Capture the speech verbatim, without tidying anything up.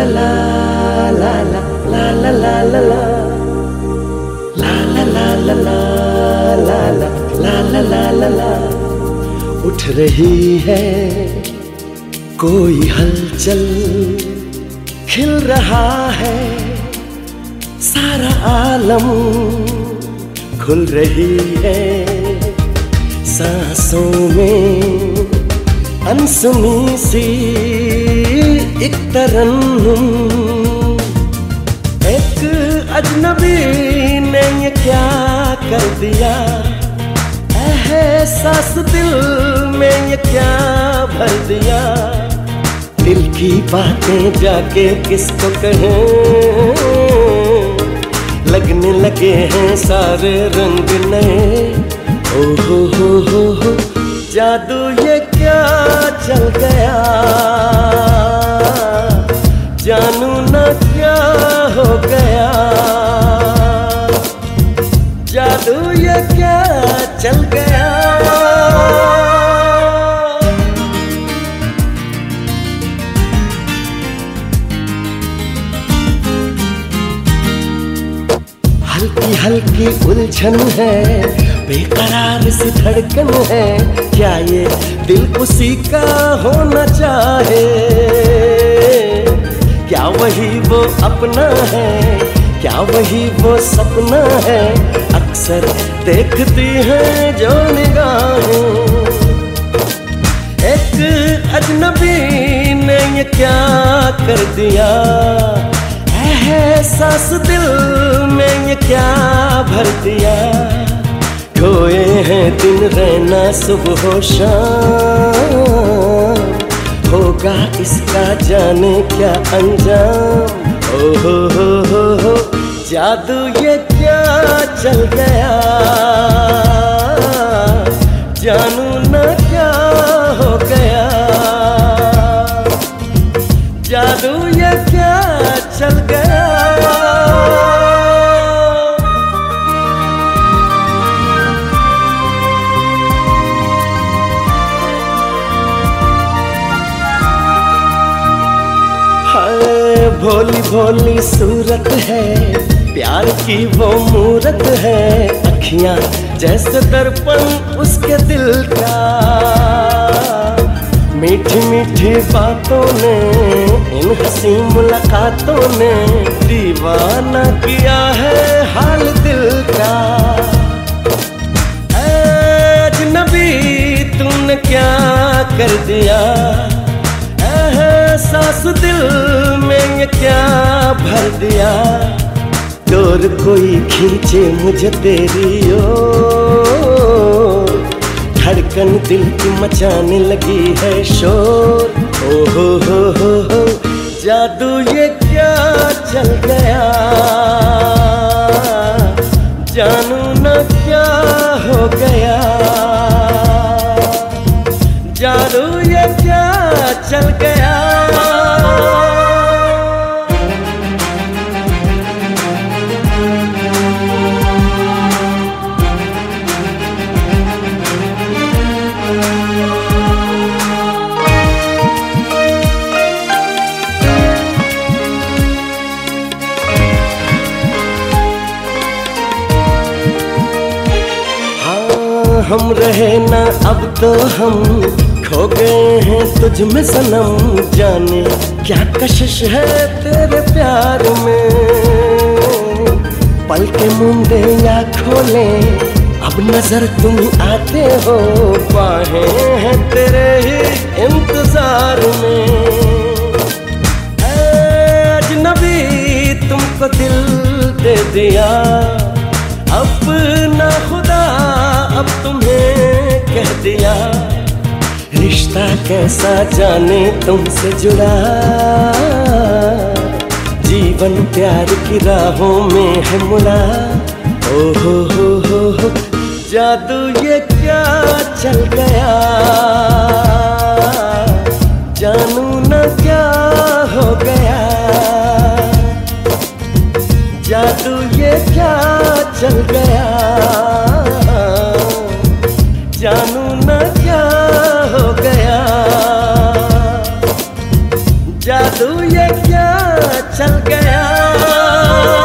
ला ला ला ला ला ला ला ला ला ला ला ला ला ला ला ला ला ला ला। उठ रही है कोई हलचल, खिल रहा है सारा आलम, खुल रही है सांसों में अनसुनी सी एक तरन्नुम। एक अजनबी ने ये क्या कर दिया, एहसास दिल में ये क्या भर दिया। दिल की बातें जाके किसको कहें, लगने लगे हैं सारे रंग नए। ओ हो हो हो हो जादू ये क्या चल गया, जानू ना क्या हो गया। जादू ये क्या चल गया। हल्की हल्की उलझन है, बेकरार सी धड़कन है। क्या ये दिल उसी का होना चाहे, क्या वही वो अपना है, क्या वही वो सपना है। अक्सर देखती हैं जो निगाहें, एक अजनबी ने ये क्या कर दिया। एहसास दिल में ये क्या भर दिया। खोए हैं दिन रहना सुबह हो शाम, होगा इसका जाने क्या अंजाम। ओ हो हो हो हो जादू ये क्या चल गया, जानू ना क्या हो गया। जादू ये क्या चल गया। भोली भोली सूरत है, प्यार की वो मूरत है। अखियां जैसे दर्पण उसके दिल का, मीठी मीठी बातों ने, इन हंसी मुलाकातों ने दीवाना किया है हाल दिल का। अजनबी तूने क्या कर दिया, एहसास दिल में ये क्या भर दिया। डोर कोई खींचे मुझे तेरी ओर, धड़कन दिल की मचाने लगी है शोर। ओ हो हो हो हो जादू ये क्या चल गया, जानू ना क्या हो गया। जादू ये क्या चल गया। हम रहे ना अब तो हम खो गए हैं तुझ में सनम। जाने क्या कशिश है तेरे प्यार में, पल के मूंदे या खोले अब नजर तुम आते हो। बाहें हैं तेरे ही इंतजार में। अजनबी तुमको दिल दे दिया, अपना खुदा अब तुम्हें कह दिया। रिश्ता कैसा जाने तुमसे जुड़ा, जीवन प्यार की राहों में है मुड़ा। ओ हो हो हो हो जादू ये क्या चल गया, जानू ना क्या हो गया। जादू ये क्या चल गया, जानू ना क्या हो गया। जादू ये क्या चल गया।